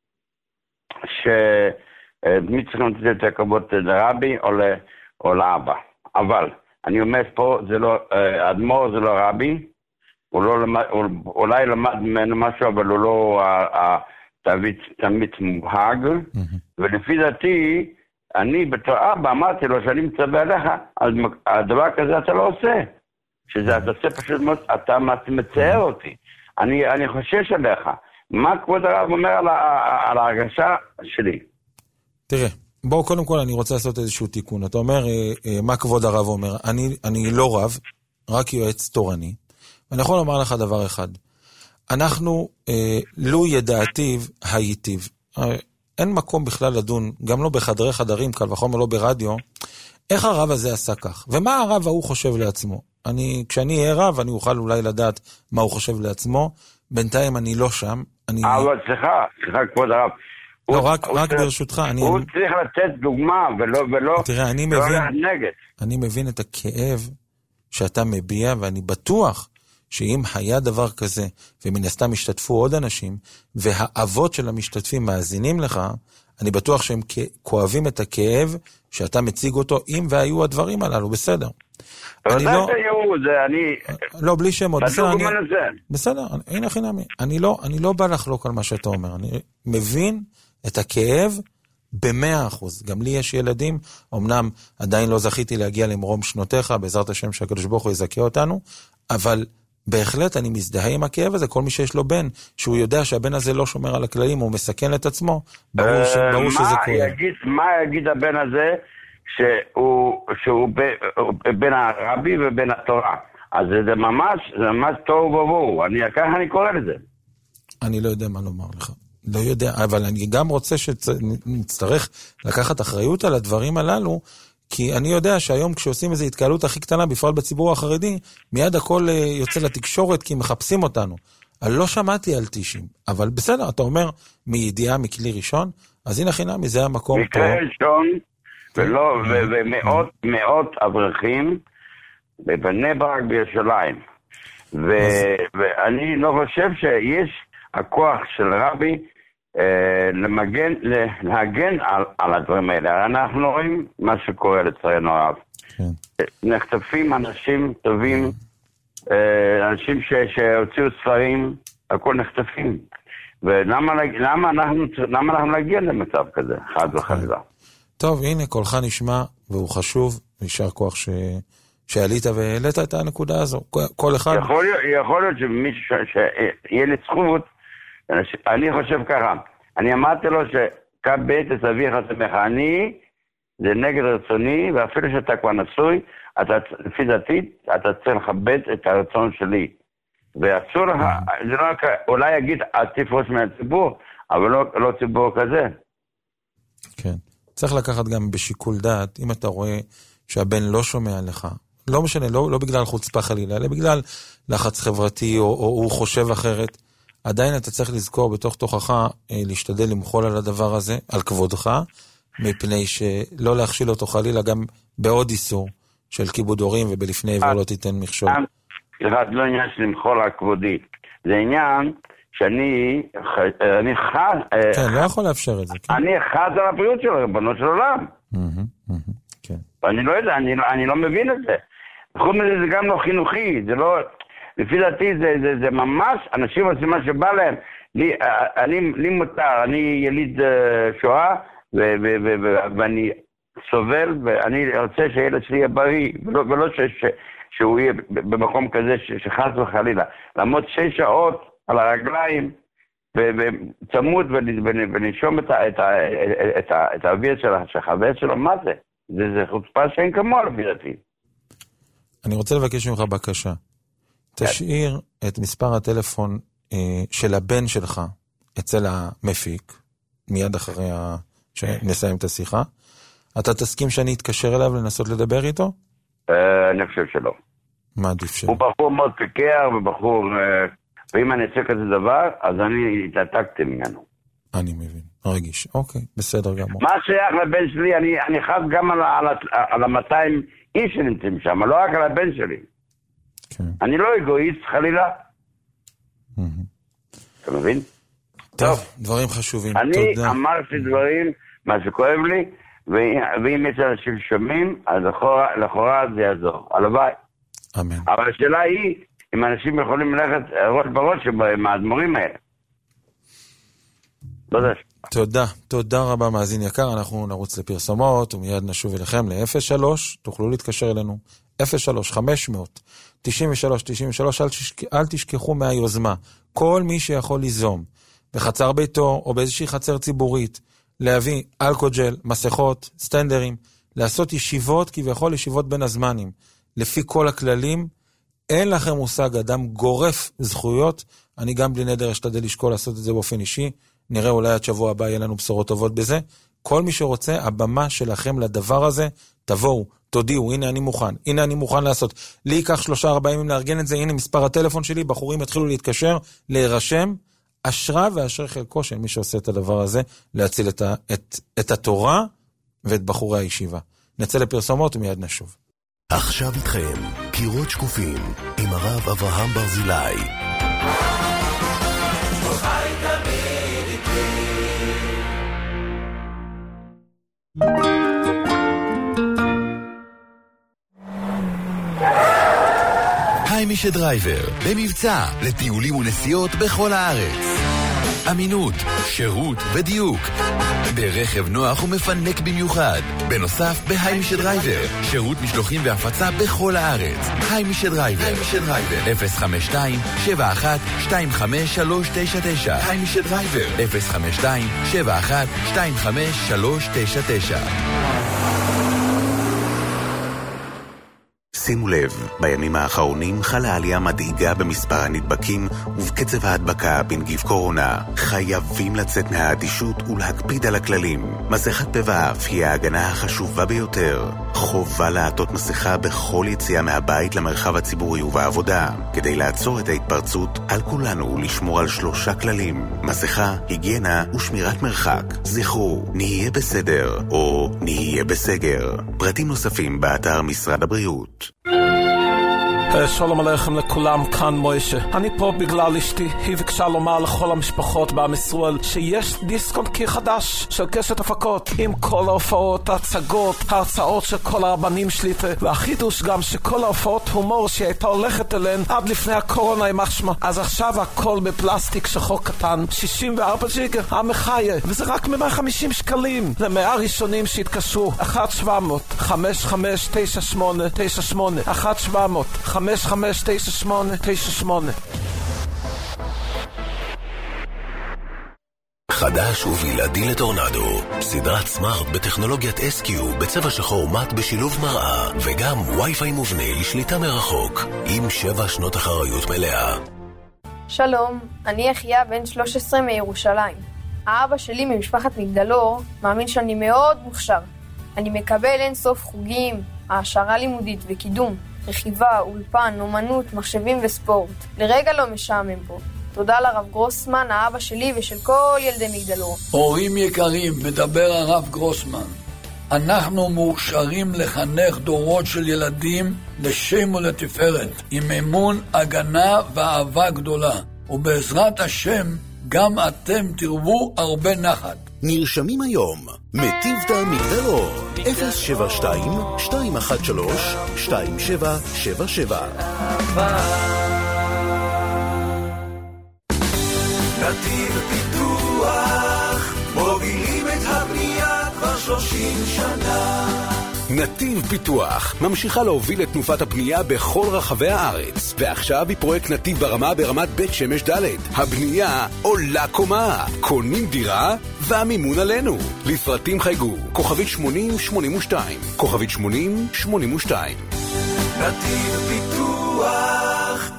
מי צריך לתת את הכבוד לרבי או לאבא. אבל אני אומר פה, אדמו"ר זה לא רבי, הוא אולי למד ממנו משהו, אבל הוא לא תמיד מובהג, ולפי דעתי, אני בתור אבא אמרתי לו שאני מצווה עליך, אז הדבר כזה אתה לא עושה. שזה אתה עושה פשוט מאוד, אתה מצער אותי. אני חושש עליך. מה כבוד הרב אומר על ההרגשה שלי? תראה, בואו קודם כל אני רוצה לעשות איזשהו תיקון. אתה אומר, מה כבוד הרב אומר? אני לא רב, רק יועץ תורני. ואני יכול לומר לך דבר אחד. אנחנו, לו ידעתיו הייתיו. אין מקום בכלל לדון, גם לא בחדרי חדרים, קל וחומר לא ברדיו, איך הרב הזה עשה כך? ומה הרב ההוא חושב לעצמו? כשאני אהיה רב, אני אוכל אולי לדעת מה הוא חושב לעצמו. בינתיים אני לא שם. אבל סליחה, כבוד הרב. לא, רק ברשותך. הוא צריך לתת דוגמה ולא תראה, אני מבין את הכאב שאתה מביע, ואני בטוח שאם היה דבר כזה, ומן הסתם השתתפו עוד אנשים, והאבות של המשתתפים מאזינים לך, אני בטוח שהם כואבים את הכאב שאתה מציג אותו, אם והיו הדברים הללו, בסדר. לא, בלי שמות. בסדר, הנה חינמי. אני לא בא לחלוק על מה שאתה אומר. אני מבין את הכאב ב100%. גם לי יש ילדים, אמנם עדיין לא זכיתי להגיע למרום שנותיך, בעזרת השם שהקדוש ברוך הוא יזכה אותנו, אבל בהחלט אני מזדהה עם הכאב הזה, כל מי שיש לו בן, שהוא יודע שהבן הזה לא שומר על הכללים, הוא מסכן את עצמו, ברור שזה כואב. מה יגיד הבן הזה שהוא בין הרבי ובין התורה? אז זה ממש טוב ובואו, ככה אני קורא לזה. אני לא יודע מה לומר לך. לא יודע, אבל אני גם רוצה שנצטרך לקחת אחריות על הדברים הללו, כי אני יודע שהיום כשעושים איזו התקהלות הכי קטנה, בפרט בציבור החרדי, מיד הכל יוצא לתקשורת כי מחפשים אותנו. אני לא שמעתי על טישים, אבל בסדר, אתה אומר מידיעה, מכלי ראשון, אז הנה חינמי, זה המקום פה. מקרה ראשון, ומאות אברכים בבני ברק בירושלים. ואני לא חושב שיש הכוח של רבי להגן על הדברים האלה. אנחנו רואים מה שקורה לצערנו הרב. נחטפים אנשים טובים, אנשים שהוציאו ספרים, הכל נחטפים. ולמה אנחנו נגיע למצב כזה, חד וחלילה. טוב, הנה, קולך נשמע, והוא חשוב, וישר כוח שעלית והעלית את הנקודה הזו. כל אחד... יכול להיות שמישהו, שיהיה לי זכות, אני חושב ככה, אני אמרתי לו שכבד את אביך שמח, אני, זה נגד רצוני, ואפילו שאתה כבר נשוי, לפי דעתי, אתה צריך לכבד את הרצון שלי. ואסור לך, זה לא רק, אולי יגיד, אל תפרוש מהציבור, אבל לא ציבור כזה. כן. צריך לקחת גם בשיקול דעת, אם אתה רואה שהבן לא שומע לך, לא משנה, לא בגלל חוצפה חלילה, אלא בגלל לחץ חברתי, או הוא חושב אחרת, עדיין אתה צריך לזכור בתוך תוכך, להשתדל למחול על הדבר הזה, על כבודך, מפני שלא להכשיל אותו חלילה, גם בעוד איסור של כיבוד הורים, ובלפני עבר לא תיתן מכשול. סליחה, זה לא עניין של למחול על כבודי, זה עניין שאני חד... כן, לא יכול לאפשר את זה. אני חד על הבריאות של רבנו של עולם. אני לא יודע, אני לא מבין את זה. חוץ מזה זה גם לא חינוכי, זה לא... לפי דעתי זה ממש, אנשים עושים מה שבא להם. לי מותר, אני יליד שואה, ואני סובל, ואני רוצה שהילד שלי יהיה בריא, ולא שהוא יהיה במקום כזה שחס וחלילה. לעמוד 6 שעות על הרגליים, וצמוד ונשום את האוויר של החבר שלו, מה זה? זה חוצפה שאין כמוה לפי דעתי. אני רוצה לבקש ממך בקשה. תשאיר את מספר הטלפון של הבן שלך אצל המפיק, מיד אחרי שנסיים את השיחה. אתה תסכים שאני אתקשר אליו לנסות לדבר איתו? אני חושב שלא. מה עדיף שלא? הוא בחור מאוד פיקר ובחור... ואם אני אעשה כזה דבר, אז אני התעתקתי ממנו. אני מבין, רגיש. אוקיי, בסדר גמור. מה שייך לבן שלי, אני חד גם על 200 איש שנמצאים שם, לא רק על הבן שלי. אני לא אגואיסט, חלילה. אתה מבין? טוב, דברים חשובים. אני אמרתי דברים, מה שכואב לי, ואם יש אנשים שומעים, אז לכאורה זה יעזור. הלוואי. אמן. אבל השאלה היא, אם אנשים יכולים ללכת ראש בראש עם האדמו"רים האלה. תודה רבה מאזין יקר, אנחנו נרוץ לפרסומות ומיד נשוב אליכם ל-03, תוכלו להתקשר אלינו, 03-500-93-93, אל תשכחו מהיוזמה, כל מי שיכול ליזום בחצר ביתו או באיזושהי חצר ציבורית, להביא אלכוג'ל, מסכות, סטנדרים, לעשות ישיבות כביכול ישיבות בין הזמנים, לפי כל הכללים, אין לכם מושג, אדם גורף זכויות, אני גם בלי נדר אשתדל לשקול לעשות את זה באופן אישי, נראה אולי עד שבוע הבא יהיה לנו בשורות טובות בזה, כל מי שרוצה, הבמה שלכם לדבר הזה, תבואו, תודיעו, הנה אני מוכן לעשות, לי ייקח 3-4 ימים לארגן את זה, הנה מספר הטלפון שלי, בחורים יתחילו להתקשר, להירשם, אשרה ואשר חלקו של מי שעושה את הדבר הזה, להציל את התורה ואת בחורי הישיבה. נצא לפרסומות ומיד נשוב. עכשיו איתכם, קירות שקופים, עם הרב אברהם ברזילי. היימישה דרייבר, במבצע לטיולים ונסיעות בכל הארץ. אמינות, שירות ודיוק. ברכב נוח ומפנק במיוחד. בנוסף, בהיימישה דרייבר, שירות משלוחים והפצה בכל הארץ. היימישה דרייבר, 052-71-25399. היימישה דרייבר, 052-71-25399. שימו לב, בימים האחרונים חלה עלייה מדאיגה במספר הנדבקים ובקצב ההדבקה בנגיף קורונה. חייבים לצאת מהאדישות ולהקפיד על הכללים. מסכת פה ואף היא ההגנה החשובה ביותר. חובה לעטות מסכה בכל יציאה מהבית למרחב הציבורי ובעבודה. כדי לעצור את ההתפרצות, על כולנו לשמור על 3 כללים: מסכה, היגיינה ושמירת מרחק. זכרו, נהיה בסדר או נהיה בסגר. פרטים נוספים באתר משרד הבריאות. שלום עליכם לכולם, כאן מוישה. אני פה בגלל אשתי. היא ביקשה לומר לכל המשפחות בעם ישראל שיש דיסקונט חדש של קשת הפקות, עם כל ההופעות, ההצגות, ההרצאות של כל הרבנים שליטה, והחידוש גם שכל ההופעות הומור שהייתה הולכת אליהן עד לפני הקורונה עם אשמה. אז עכשיו הכל בפלסטיק שחוק קטן, 64 ג'יגה, המחיה, וזה רק 150 שקלים. ל100 ראשונים שהתקשרו, 1-700-5598-98, 1-700-5598-98. חדש ובלעדי לטורנדו, סדרת סמארט בטכנולוגיית SQ בצבע שחור מת בשילוב מראה, וגם וי-פיי מובנה לשליטה מרחוק, עם 7 שנות אחריות מלאה. שלום, אני אחיה בן 13 מירושלים. האבא שלי ממשפחת מגדלור מאמין שאני מאוד מוכשר. אני מקבל אין סוף חוגים, העשרה לימודית וקידום, רכיבה, אולפן, אומנות, מחשבים וספורט. לרגע לא משעמם פה. תודה לרב גרוסמן, האבא שלי ושל כל ילדי מגדלור. הורים יקרים, מדבר הרב גרוסמן. אנחנו מאושרים לחנך דורות של ילדים לשם ולתפארת, עם אמון, הגנה ואהבה גדולה. ובעזרת השם, גם אתם תרבו הרבה נחת. נרשמים היום, מטיבתא מגדלור, 072-213-2777. נתיב פיתוח, מובילים את הבנייה כבר 30 שנה. נתיב פיתוח ממשיכה להוביל את תנופת הבנייה בכל רחבי הארץ, ועכשיו היא פרויקט נתיב ברמה ברמת בית שמש ד'. הבנייה עולה קומה, קונים דירה והמימון עלינו. לפרטים חייגו, כוכבית 8082, כוכבית 8082. נתיב פיתוח,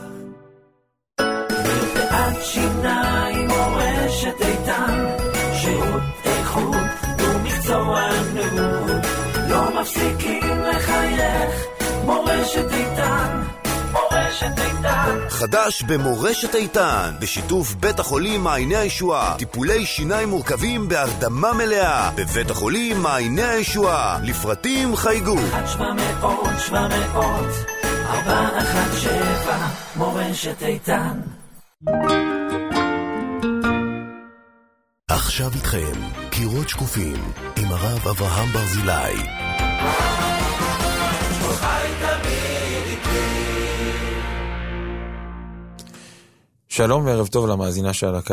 מרפאת שיניים מורשת איתן, שירות איכות ומקצוענות, לא מפסיקים לחייך, מורשת איתן, מורשת איתן. חדש במורשת איתן, בשיתוף בית החולים מעייני הישועה, טיפולי שיניים מורכבים בהרדמה מלאה, בבית החולים מעייני הישועה. לפרטים חייגו 1-700-417 מורשת איתן. עכשיו איתכם, קירות שקופים, עם הרב אברהם ברזילי. שלום וערב טוב למאזינה שעל הקו.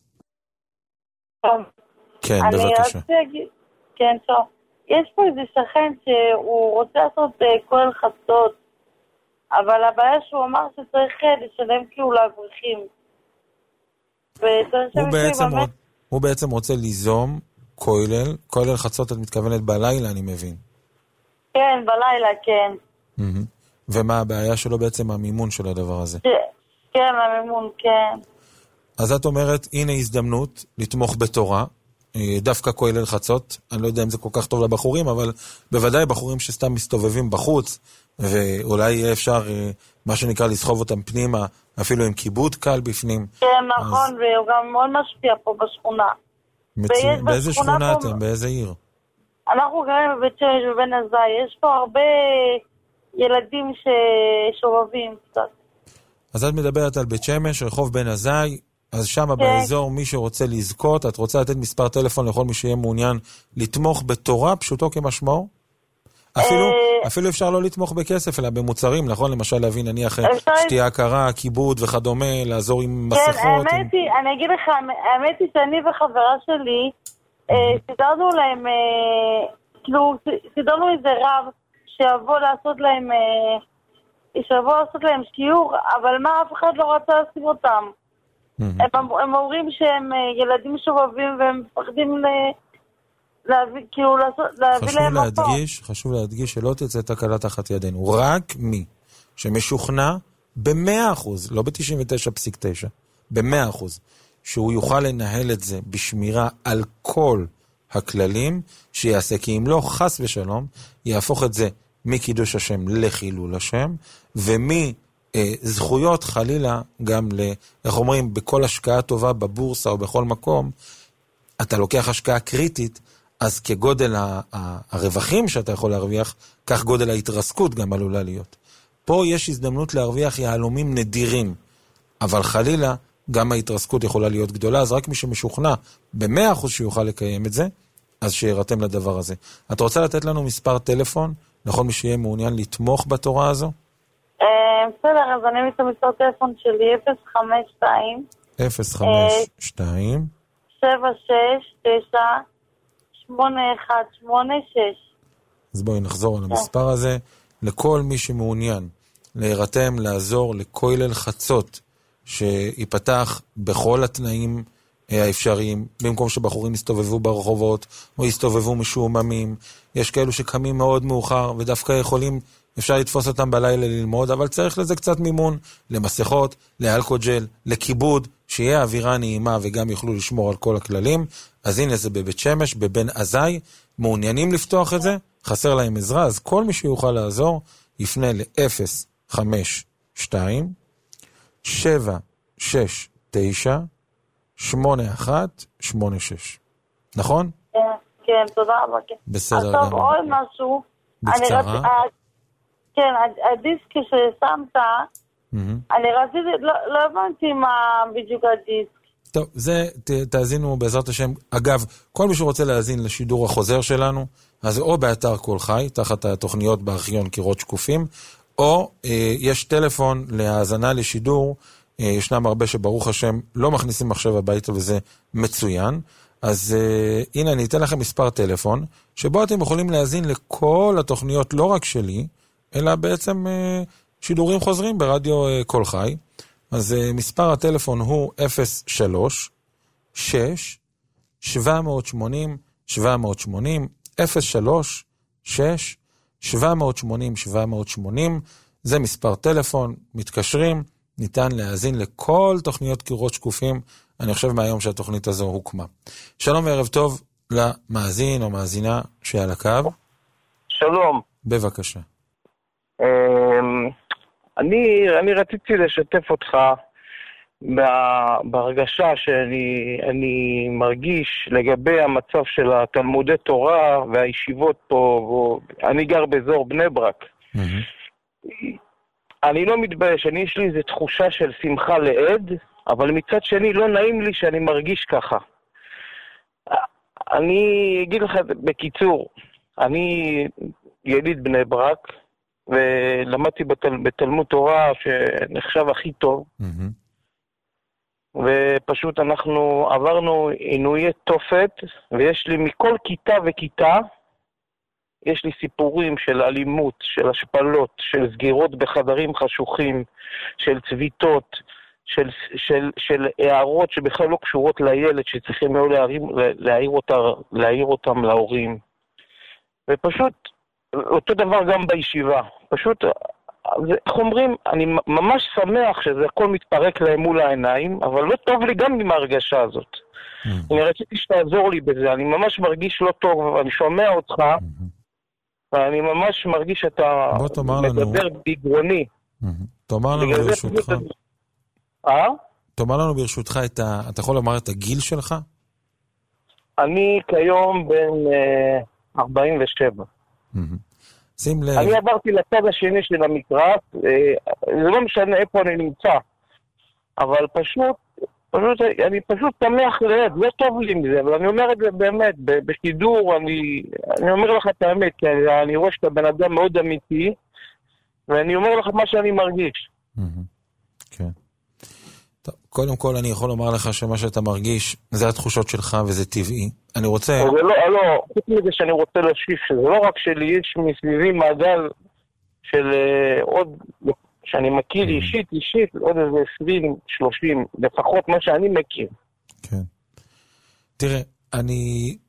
כן, אני בבקשה. כן, טוב. יש פה איזה שכן שהוא רוצה לעשות כהל חצות, אבל הבעיה שהוא אמר שצריך לשלם כאילו לאברכים. הוא בעצם רוצה ליזום כולל חצות. את מתכוונת בלילה, אני מבין. כן, בלילה, כן. ומה הבעיה שלו בעצם? המימון של הדבר הזה. כן, המימון, כן. אז את אומרת, הנה הזדמנות לתמוך בתורה, דווקא כולל חצות. אני לא יודע אם זה כל כך טוב לבחורים, אבל בוודאי בחורים שסתם מסתובבים בחוץ, ואולי יהיה אפשר, מה שנקרא, לסחוב אותם פנימה, אפילו עם כיבוד קל בפנים. כן, נכון, והוא גם מאוד משפיע פה בשכונה. באיזה שכונה אתם? באיזה עיר? אנחנו גרים בבית שמש ובן עזאי. יש פה הרבה ילדים ששובבים קצת. אז את מדברת על בית שמש, רחוב בן עזאי, אז שם באזור מי שרוצה לזכות, את רוצה לתת מספר טלפון לכל מי שיהיה מעוניין לתמוך בתורה, פשוטו כמשמעו? אפילו אפשר לא לתמוך בכסף, אלא במוצרים, נכון? למשל להבין, נניח שתייה קרה, כיבוד וכדומה, לעזור עם מסכות. כן, האמת היא, אני אגיד לך, האמת היא שאני וחברה שלי, סידרנו להם, כאילו, סידרנו איזה רב שיבוא לעשות להם שיעור, אבל מה, אף אחד לא רצה לשים אותם. הם אומרים שהם ילדים שובבים והם מפחדים להביא להם מקום. חשוב להדגיש שלא תצא תקלה תחת ידינו. רק מי שמשוכנע ב100%, לא ב99.9, ב100%, שהוא יוכל לנהל את זה בשמירה על כל הכללים שיעשה, כי אם לא, חס ושלום, יהפוך את זה מקידוש השם לחילול השם, ומזכויות חלילה גם איך אומרים, בכל השקעה טובה בבורסה או בכל מקום, אתה לוקח השקעה קריטית, אז כגודל הרווחים שאתה יכול להרוויח, כך גודל ההתרסקות גם עלולה להיות. פה יש הזדמנות להרוויח יהלומים נדירים, אבל חלילה גם ההתרסקות יכולה להיות גדולה, אז רק מי שמשוכנע ב100% שיוכל לקיים את זה, אז שירתם לדבר הזה. את רוצה לתת לנו מספר טלפון, לכל מי שיהיה מעוניין לתמוך בתורה הזו? בסדר, אז אני את המספר טלפון שלי, 052 052 769 8186. אז בואי נחזור על המספר הזה. לכל מי שמעוניין להירתם, לעזור לכולל חצות, שיפתח בכל התנאים האפשריים, במקום שבחורים יסתובבו ברחובות, או יסתובבו משועממים. יש כאלו שקמים מאוד מאוחר, ודווקא אפשר לתפוס אותם בלילה ללמוד, אבל צריך לזה קצת מימון, למסכות, לאלכוג'ל, לכיבוד, שיהיה אווירה נעימה, וגם יוכלו לשמור על כל הכללים. אז הנה זה בבית שמש, בבן עזאי, מעוניינים לפתוח את זה, חסר להם עזרה, אז כל מי שיוכל לעזור, יפנה ל-052 769 8186. נכון? כן, תודה רבה. בסדר. טוב, עוד משהו. בקצרה. כן, הדיסק ששמת, אני רציתי, לא הבנתי מה בדיוק הדיסק. טוב, זה תאזינו בעזרת השם. אגב, כל מי שרוצה להאזין לשידור החוזר שלנו, אז או באתר כל חי, תחת התוכניות בארכיון קירות שקופים, או יש טלפון להאזנה לשידור, ישנם הרבה שברוך השם לא מכניסים מחשב הביתה וזה מצוין, אז הנה אני אתן לכם מספר טלפון, שבו אתם יכולים להאזין לכל התוכניות, לא רק שלי, אלא בעצם שידורים חוזרים ברדיו כל חי. אז מספר הטלפון הוא 03 6 780 780 03 6 780 780. זה מספר טלפון, מתקשרים, ניתן להאזין לכל תוכניות קירות שקופים, אני חושב מהיום שהתוכנית הזו הוקמה. שלום וערב טוב למאזין או מאזינה שעל הקו. שלום. בבקשה. אני רציתי לשתף אותך בהרגשה שאני מרגיש לגבי המצב של התלמודי תורה והישיבות פה. אני גר באזור בני ברק. אני לא מתבייש, יש לי איזו תחושה של שמחה לעד, אבל מצד שני לא נעים לי שאני מרגיש ככה. אני אגיד לך בקיצור, אני יליד בני ברק, ולמדתי בתלמוד תורה שנחשב הכי טוב, ופשוט אנחנו עברנו עינויי תופת, ויש לי מכל כיתה וכיתה, יש לי סיפורים של אלימות, של השפלות, של סגירות בחדרים חשוכים, של צביטות, של הערות שבכלל לא קשורות לילד, שצריכים מאוד להעיר אותם להורים. ופשוט, אותו דבר גם בישיבה. פשוט, איך אומרים, אני ממש שמח שזה הכל מתפרק להם מול העיניים, אבל לא טוב לי גם עם ההרגשה הזאת. אני רציתי שתעזור לי בזה, אני ממש מרגיש לא טוב, אני שומע אותך, ואני ממש מרגיש שאתה מדבר בגרוני. תאמר לנו ברשותך. תאמר לנו ברשותך, אתה יכול לומר את הגיל שלך? אני כיום בן 47. שים לב. אני עברתי לצד השני של המקרא, זה לא משנה איפה אני נמצא, אבל אני פשוט שמח לעד, לא טוב לי מזה, אבל אני אומר את זה באמת, בשידור, אני אומר לך את האמת, כי אני רואה שאתה בן אדם מאוד אמיתי, ואני אומר לך מה שאני מרגיש. כן. טוב, קודם כל אני יכול לומר לך שמה שאתה מרגיש, זה התחושות שלך וזה טבעי. אני רוצה... זה לא, חוץ מזה שאני רוצה להוסיף, שזה לא רק שלי, יש מסביבי מעגל של עוד... שאני מכיר אישית, עוד איזה 20, 30, לפחות מה שאני מכיר. כן. תראה,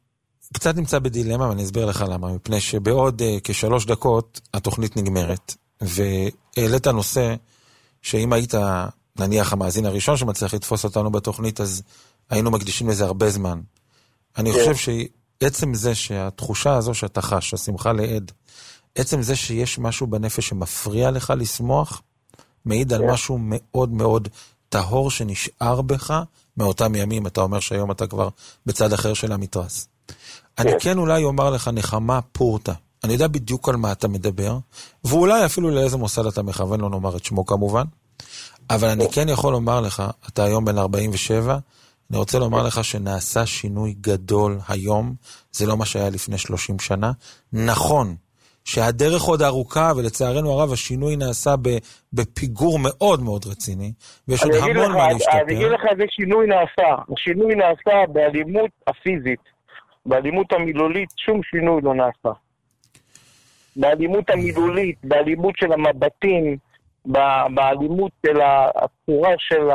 קצת נמצא בדילמה, ואני אסביר לך למה, מפני שבעוד כ3 דקות התוכנית נגמרת, והעלית נושא שאם היית נניח המאזין הראשון שמצליח לתפוס אותנו בתוכנית, אז היינו מקדישים לזה הרבה זמן. אני חושב שעצם זה שהתחושה הזו שאתה חש, השמחה לעד, עצם זה שיש משהו בנפש שמפריע לך לשמוח, מעיד על משהו מאוד מאוד טהור שנשאר בך מאותם ימים. אתה אומר שהיום אתה כבר בצד אחר של המתרס. אני כן אולי אומר לך נחמה פורטה. אני יודע בדיוק על מה אתה מדבר, ואולי אפילו לאיזה מוסד אתה מכוון, לא נאמר את שמו כמובן, אבל אני כן יכול לומר לך, אתה היום בן 47, אני רוצה לומר לך שנעשה שינוי גדול היום, זה לא מה שהיה לפני 30 שנה. נכון, שהדרך עוד ארוכה, ולצערנו הרב השינוי נעשה בפיגור מאוד מאוד רציני, ויש עוד המון מה להשתפר. אני אגיד לך איזה שינוי נעשה. השינוי נעשה באלימות הפיזית, באלימות המילולית, שום שינוי לא נעשה. באלימות המילולית, באלימות של המבטים, באלימות של הצורה של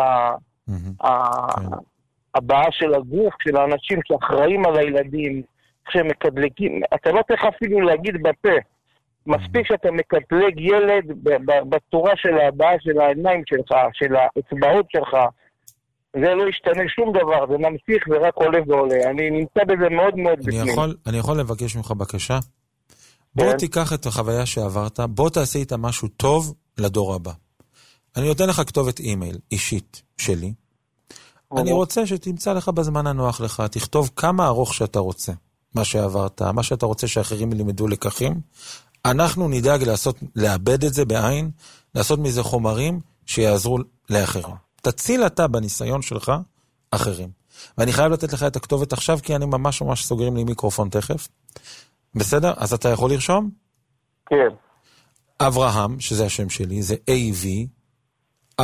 הבאה של הגוף, של האנשים שאחראים על הילדים, שמקדלגים, אתה לא צריך אפילו להגיד בפה, מספיק שאתה מקדלג ילד בצורה של הבאה של העיניים שלך, של האצבעות שלך, זה לא ישתנה שום דבר, זה ממשיך ורק עולה ועולה. אני נמצא בזה מאוד מאוד בפנים. אני יכול לבקש ממך בקשה? בוא תיקח את החוויה שעברת, בוא תעשה איתה משהו טוב לדור הבא. אני נותן לך כתובת אימייל אישית שלי. אני רוצה שתמצא לך בזמן הנוח לך, תכתוב כמה ארוך שאתה רוצה, מה שעברת, מה שאתה רוצה שאחרים ילמדו לקחים. אנחנו נדאג לאבד את זה בעין, לעשות מזה חומרים שיעזרו לאחרים. תציל אתה בניסיון שלך אחרים. ואני חייב לתת לך את הכתובת עכשיו, כי אני ממש סוגרים לי מיקרופון תכף. בסדר? אז אתה יכול לרשום? כן. אברהם, שזה השם שלי, זה A-V-R-A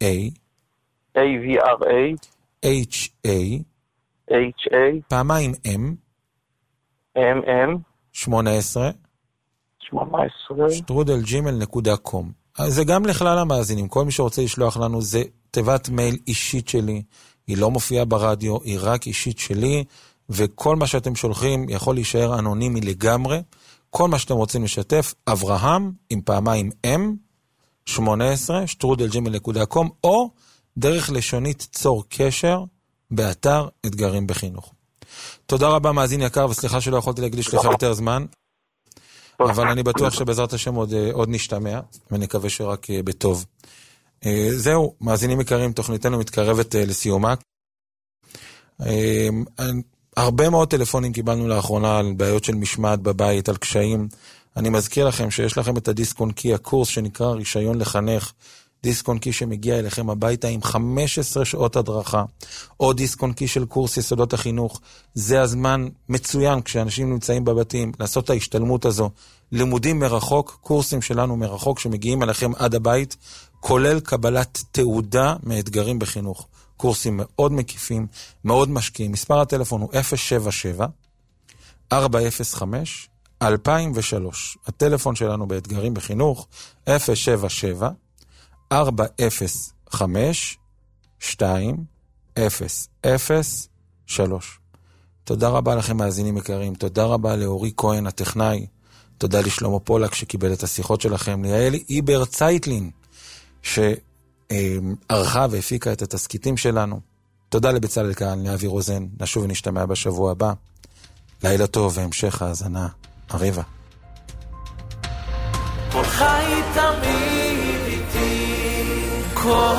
H-A פעמיים M 18 שטרודל-gmail.com. זה גם לכלל המאזינים, כל מי שרוצה לשלוח לנו, זה תיבת מייל אישית שלי, היא לא מופיעה ברדיו, היא רק אישית שלי, וכל מה שאתם שולחים יכול להישאר אנונימי לגמרי. כל מה שאתם רוצים לשתף, אברהם עם פעמיים M 18 שטרודל-gmail.com, או דרך לשונית צור קשר באתר אתגרים בחינוך. תודה רבה מאזין יקר, וסליחה שלא יכולתי להקדיש לך יותר זמן, אבל אני בטוח שבעזרת השם עוד נשתמע, ונקווה שרק בטוב. זהו, מאזינים יקרים, תוכניתנו מתקרבת לסיומה. הרבה מאוד טלפונים קיבלנו לאחרונה על בעיות של משמעת בבית, על קשיים. אני מזכיר לכם שיש לכם את הדיסק און קי, הקורס שנקרא רישיון לחנך, דיסק און קי שמגיע אליכם הביתה עם 15 שעות הדרכה, או דיסק און קי של קורס יסודות החינוך. זה הזמן מצוין כשאנשים נמצאים בבתים לעשות את ההשתלמות הזו, לימודים מרחוק, קורסים שלנו מרחוק שמגיעים אליכם עד הבית, כולל קבלת תעודה מאתגרים בחינוך. קורסים מאוד מקיפים, מאוד משקיעים. מספר הטלפון הוא 077-405-2003. הטלפון שלנו באתגרים בחינוך 077-405-2003. תודה רבה לכם מאזינים יקרים, תודה רבה לאורי כהן הטכנאי, תודה לשלמה פולק שקיבל את השיחות שלכם, ליעל איבר צייטלין שערכה והפיקה את התסקיטים שלנו, תודה לבצלאל כהן, לאבי רוזן, נשוב ונשתמע בשבוע הבא. לילה טוב והמשך האזנה עריבה. כל חי תמיד איתי כל